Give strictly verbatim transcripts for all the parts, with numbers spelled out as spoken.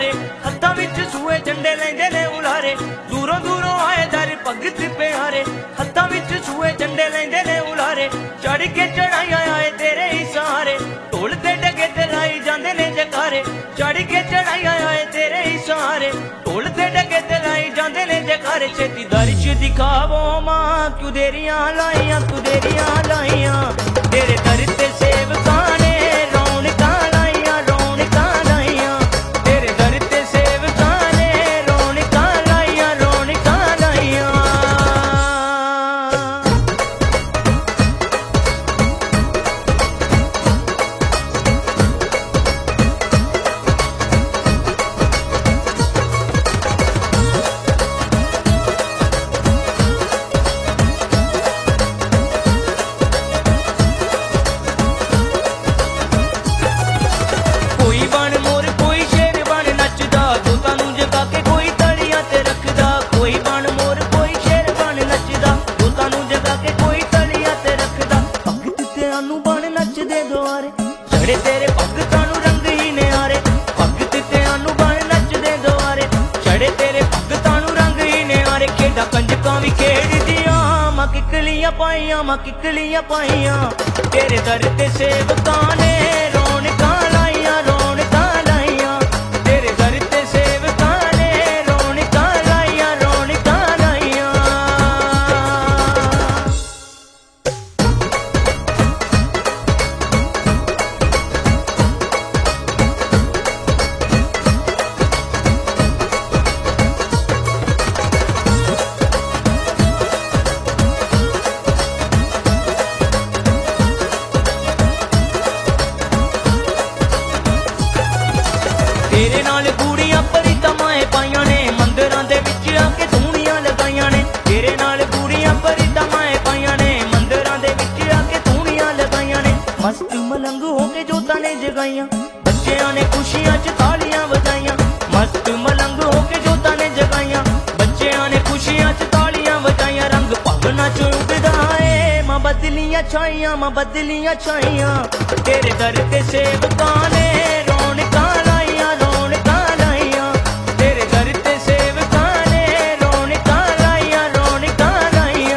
उलारे, हत्थां विच सूए झंडे लैंदे ने उलारे। दूरों दूरों आए दर भगत प्यारे, हत्थां विच सूए झंडे लैंदे ने उलारे। चढ़ के चढ़ाइयां आए तेरे ही सहारे, ढोल ते डगे ते लाई जांदे ने जकारे। चढ़ के चढ़ाइयां आए तेरे ही सहारे, ढोल ते डगे ते लाई जांदे ने जकारे। छेती दर्श दिखावो मां, क्यों देरियां लाइयां क्यों देरियां लाइयां। तेरे दर ते सेवकां ने रौनकां लाइयां रौनकां लाइयां। तेरे दर ते सेवकां ने रौनकां लाइयां रौनकां लाइयां। चढ़े तेरे भगतां नूं रंग ही नियारे, भगत तेआं नूं बण नचदे दुआरे। चढ़े तेरे भगतां नूं रंग ही नियारे, खेडां कंजकां भी खेडदियां। मां किकलियां पाइयां मां किकलियां पाइयां। तेरे दर ते सेवकां ने रौनकां लाइयां रौनकां लाइयां। तेरे दर ते सेवकां ने रौनकां लाइयां रौनकां लाइयां। तेरे नाल कूड़ियां परितमाएं पाइयां ने, मंदिरां दे विच आके धूणियां लगाइयां ने। तेरे नाल कूड़ियां परितमाएं पाइयां ने, मंदिरां दे विच आके धूणियां लगाइयां ने। मस्त मलंग हो के जोतां ने जगाइयां, बच्चियां ने खुशियां च तालियां वजाइयां। मस्त मलंग हो के जोतां ने जगाइयां, बच्चियां ने खुशियां च तालियां वजाइयां। रंग भगना च उड़दा ऐ मां बदलियां छाइयां मां बदलियां छाइयां। तेरे दर ते सेवकां ने रौनकां लाइयां रौनकां लाइयां। तेरे दर ते सेवकां ने रौनकां लाइयां रौनकां लाइयां।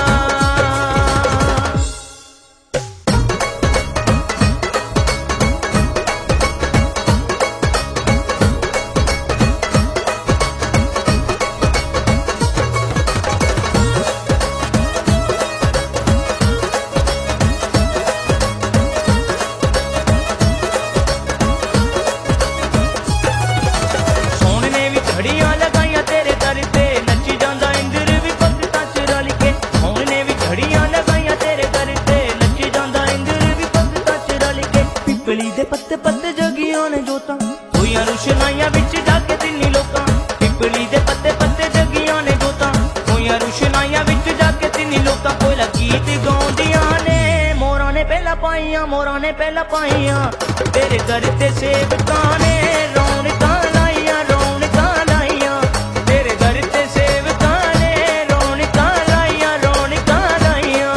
घड़ियां लगाइयां तेरे दर ते, नची जांदा इंद्र भी भगतां च रल के। सोहणे ने भी घड़ियां लगाइयां तेरे दर ते, नची जांदा इंद्र भी भगतां च रल के। पिपली दे पत्ते पत्ते जगियां ने जोतां, होइयां रुशनाइयां विच जाके तिन्नी लोकां। पिपली दे पत्ते पत्ते जगियां ने जोतां, होइयां रुशनाइयां विच जाके तिन्नी लोकां। कोयला गीत गाउंदियां ने, मोरां ने पहला पाइयां मोरां ने पहला पाइयां। तेरे दर ते सेवकां ने रौनकां लाइयां रौनकां लाइयां। तेरे दर ते सेवकां ने रौनकां लाइयां रौनकां लाइयां।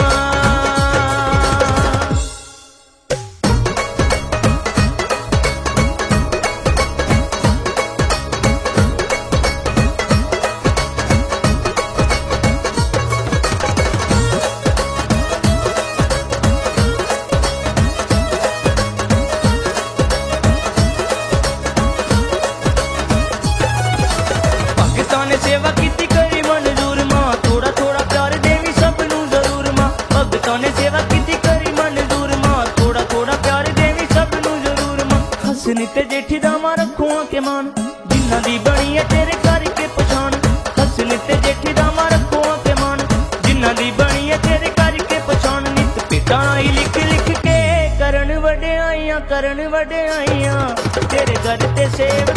सेवा कीती करी मंजूर मां, थोड़ा थोड़ा प्यार देवी सब नूं जरूर मां। भगतां ने सेवा कीती करी मंजूर मां, थोड़ा थोड़ा प्यार देवी सब नूं जरूर मां। हसनी ते जेठी दा मां रखो के मान, जिन्हां दी बणी है तेरे घर के पछाण। हसनी ते जेठी दा मां रखो के मान, जिन्हां दी बणी है तेरे घर के पछाण। नित पिता आई लिख लिख के करन वड्डिआइयां करन वड्डिआइयां। तेरे दर ते सेवा